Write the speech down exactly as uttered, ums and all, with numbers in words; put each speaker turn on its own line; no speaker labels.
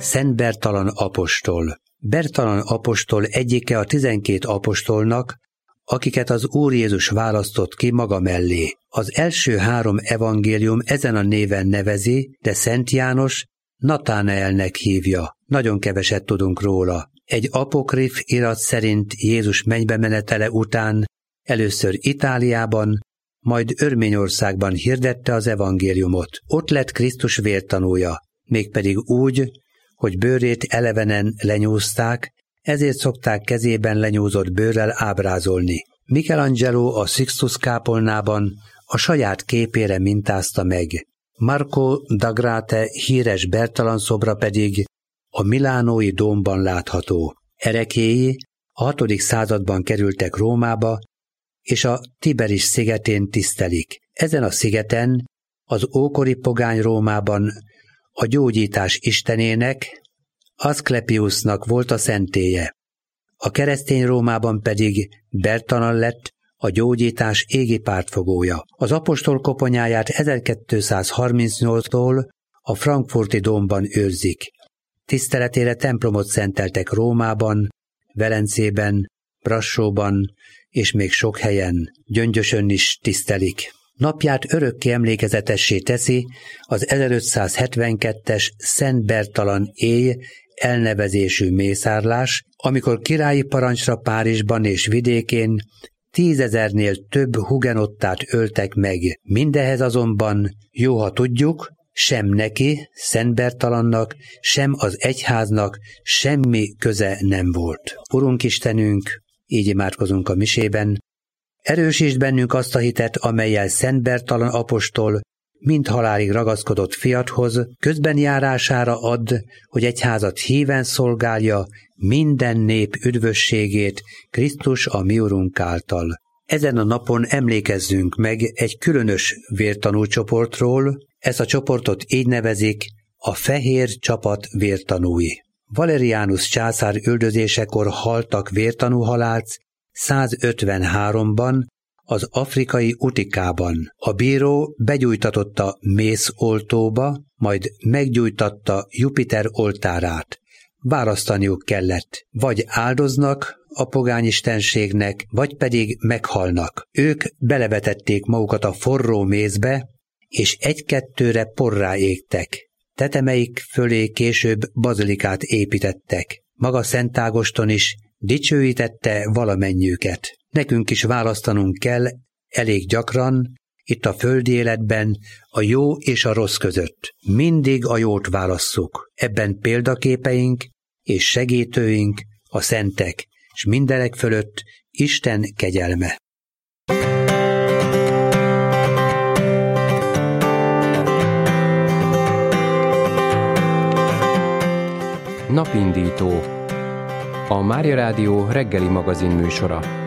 Szent Bertalan apostol. Bertalan apostol egyike a tizenkét apostolnak, akiket az Úr Jézus választott ki maga mellé. Az első három evangélium ezen a néven nevezi, de Szent János Natánaelnek hívja. Nagyon keveset tudunk róla. Egy apokrif irat szerint Jézus mennybe menetele után először Itáliában, majd Örményországban hirdette az evangéliumot. Ott lett Krisztus vértanúja, mégpedig úgy, hogy bőrét elevenen lenyúzták, ezért szokták kezében lenyúzott bőrrel ábrázolni. Michelangelo a Sixtus kápolnában a saját képére mintázta meg. Marco da Grate híres Bertalan szobra pedig a milánói dómban látható. Erekéi a hatodik században kerültek Rómába, és a Tiberis szigetén tisztelik. Ezen a szigeten, az ókori pogány Rómában a gyógyítás istenének, Aszclepiusnak volt a szentélye. A keresztény Rómában pedig Bertalan lett a gyógyítás égi pártfogója. Az apostol koponyáját ezerkétszázharmincnyolctól a frankfurti dómban őrzik. Tiszteletére templomot szenteltek Rómában, Velencében, Brassóban és még sok helyen. Gyöngyösön is tisztelik. Napját örökké emlékezetessé teszi az ezerötszázhetvenkettes Szent Bertalan éj elnevezésű mészárlás, amikor királyi parancsra Párizsban és vidékén tízezernél több hugenottát öltek meg. Mindehez azonban, jó, ha tudjuk, sem neki, Szent Bertalannak, sem az egyháznak semmi köze nem volt. Urunk Istenünk, így imádkozunk a misében, erősítsd bennünk azt a hitet, amellyel Szent Bertalan apostol mind halálig ragaszkodott fiathoz, közben járására add, hogy egyházat híven szolgálja minden nép üdvösségét Krisztus a mi Urunk által. Ezen a napon emlékezzünk meg egy különös vértanúcsoportról, ezt a csoportot így nevezik a fehér csapat vértanúi. Valerianus császár üldözésekor haltak vértanúhalált százötvenháromban az afrikai Utikában. A bíró begyújtatotta mészoltóba, majd meggyújtatta Jupiter oltárát. Választaniuk kellett, vagy áldoznak a pogányistenségnek, vagy pedig meghalnak. Ők belevetették magukat a forró mézbe, és egy-kettőre porrá égtek. Tetemeik fölé később bazilikát építettek. Maga Szent Ágoston is dicsőítette valamennyiüket. Nekünk is választanunk kell elég gyakran, itt a földi életben, a jó és a rossz között. Mindig a jót válasszuk. Ebben példaképeink és segítőink a szentek, és mindenek fölött Isten kegyelme.
Napindító. A Mária Rádió reggeli magazin műsora.